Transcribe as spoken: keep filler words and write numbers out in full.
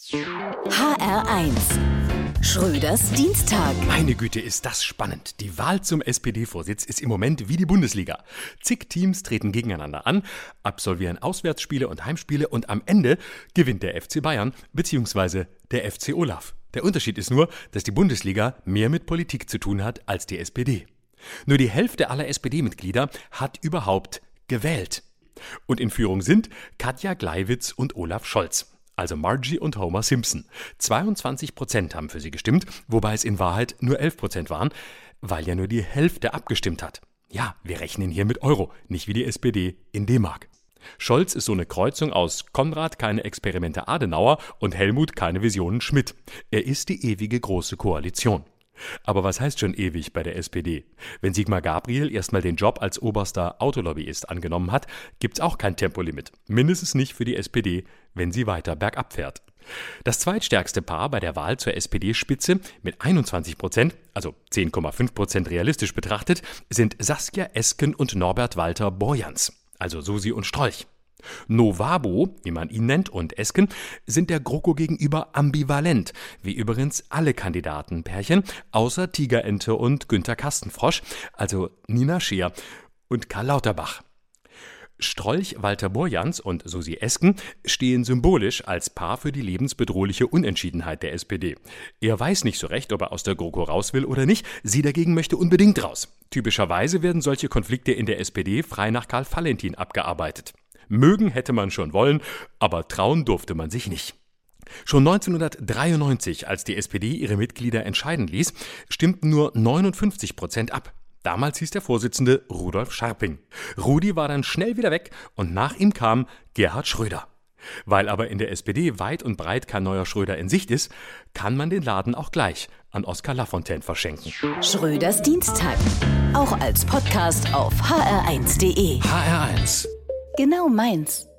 H R eins. Schröders Dienstag. Meine Güte, ist das spannend. Die Wahl zum S P D-Vorsitz ist im Moment wie die Bundesliga. Zig Teams treten gegeneinander an, absolvieren Auswärtsspiele und Heimspiele und am Ende gewinnt der F C Bayern bzw. der F C Olaf. Der Unterschied ist nur, dass die Bundesliga mehr mit Politik zu tun hat als die S P D. Nur die Hälfte aller S P D-Mitglieder hat überhaupt gewählt. Und in Führung sind Katja Gleiwitz und Olaf Scholz. Also Margie und Homer Simpson. zweiundzwanzig Prozent haben für sie gestimmt, wobei es in Wahrheit nur elf Prozent waren, weil ja nur die Hälfte abgestimmt hat. Ja, wir rechnen hier mit Euro, nicht wie die S P D in D-Mark. Scholz ist so eine Kreuzung aus Konrad, keine Experimente Adenauer und Helmut, keine Visionen Schmidt. Er ist die ewige große Koalition. Aber was heißt schon ewig bei der S P D? Wenn Sigmar Gabriel erstmal den Job als oberster Autolobbyist angenommen hat, gibt's auch kein Tempolimit. Mindestens nicht für die S P D, wenn sie weiter bergab fährt. Das zweitstärkste Paar bei der Wahl zur S P D-Spitze mit einundzwanzig Prozent, also zehn Komma fünf Prozent realistisch betrachtet, sind Saskia Esken und Norbert Walter Borjans, also Susi und Strolch. Novabo, wie man ihn nennt, und Esken sind der GroKo gegenüber ambivalent, wie übrigens alle Kandidatenpärchen, außer Tigerente und Günter Kastenfrosch, also Nina Scheer und Karl Lauterbach. Strolch, Walter Borjans und Susi Esken stehen symbolisch als Paar für die lebensbedrohliche Unentschiedenheit der S P D. Er weiß nicht so recht, ob er aus der GroKo raus will oder nicht, sie dagegen möchte unbedingt raus. Typischerweise werden solche Konflikte in der S P D frei nach Karl Valentin abgearbeitet. Mögen hätte man schon wollen, aber trauen durfte man sich nicht. Schon neunzehnhundertdreiundneunzig, als die S P D ihre Mitglieder entscheiden ließ, stimmten nur neunundfünfzig Prozent ab. Damals hieß der Vorsitzende Rudolf Scharping. Rudi war dann schnell wieder weg und nach ihm kam Gerhard Schröder. Weil aber in der S P D weit und breit kein neuer Schröder in Sicht ist, kann man den Laden auch gleich an Oskar Lafontaine verschenken. Schröders Dienstag. Auch als Podcast auf h r eins punkt d e. H R eins. Genau meins.